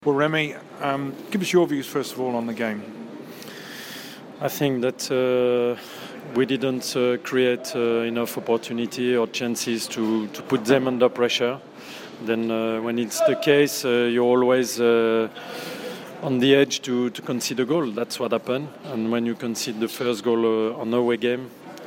Well, Remy, give us your views first of all on the game. I think that we didn't create enough opportunity or chances to put them under pressure. Then when it's the case, you're always on the edge to concede a goal. That's what happened. And when you concede the first goal on away game,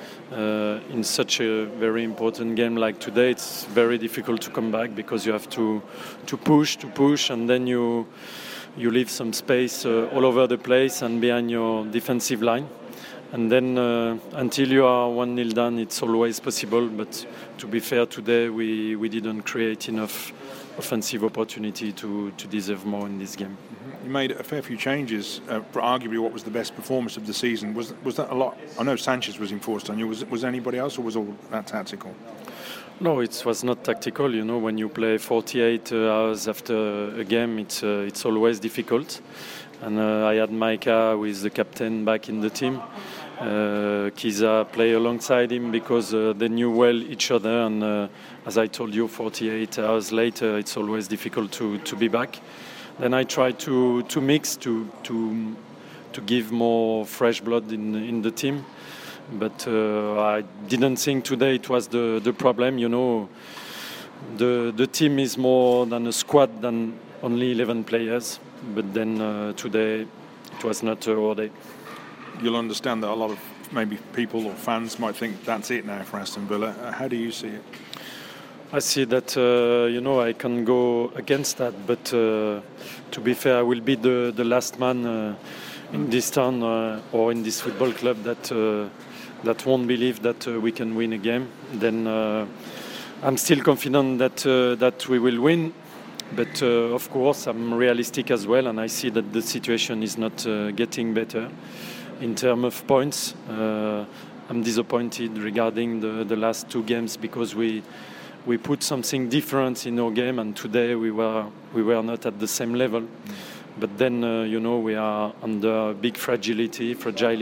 in such a very important game like today, it's very difficult to come back because you have to push, and then you leave some space all over the place and behind your defensive line. And then until you are 1-0 down, it's always possible. But to be fair, today we didn't create enough offensive opportunity to deserve more in this game. You made a fair few changes for arguably what was the best performance of the season. Was that a lot? I know Sanchez was enforced on you. Was anybody else, or was all that tactical? No, it was not tactical. You know, when you play 48 hours after a game, it's always difficult. And I had Maika, who is the captain, back in the team. Kiza play alongside him because they knew well each other. And as I told you, 48 hours later, it's always difficult to be back. Then I tried to mix to give more fresh blood in the team. But I didn't think today it was the problem. You know, the team is more than a squad than only 11 players. But then today it was not our day. You'll understand that a lot of maybe people or fans might think that's it now for Aston Villa. How do you see it? I see that, I can go against that. But to be fair, I will be the last man in this town or in this football club that won't believe that we can win a game. Then I'm still confident that we will win. But of course, I'm realistic as well, and I see that the situation is not getting better in terms of points. I'm disappointed regarding the last two games because we put something different in our game, and today we were not at the same level. But then we are under big fragility,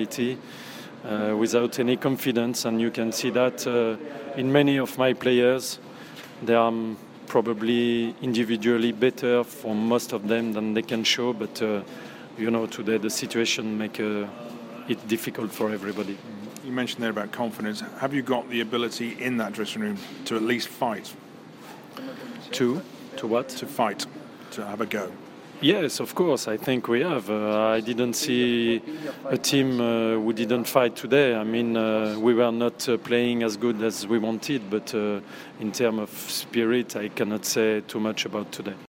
without any confidence, and you can see that in many of my players. They are probably individually better for most of them than they can show, but today the situation make it difficult for everybody. You mentioned there about confidence. Have you got the ability in that dressing room to at least fight? To what? To fight, to have a go. Yes, of course. I think we have. I didn't see a team who didn't fight today. I mean, we were not playing as good as we wanted, but in terms of spirit, I cannot say too much about today.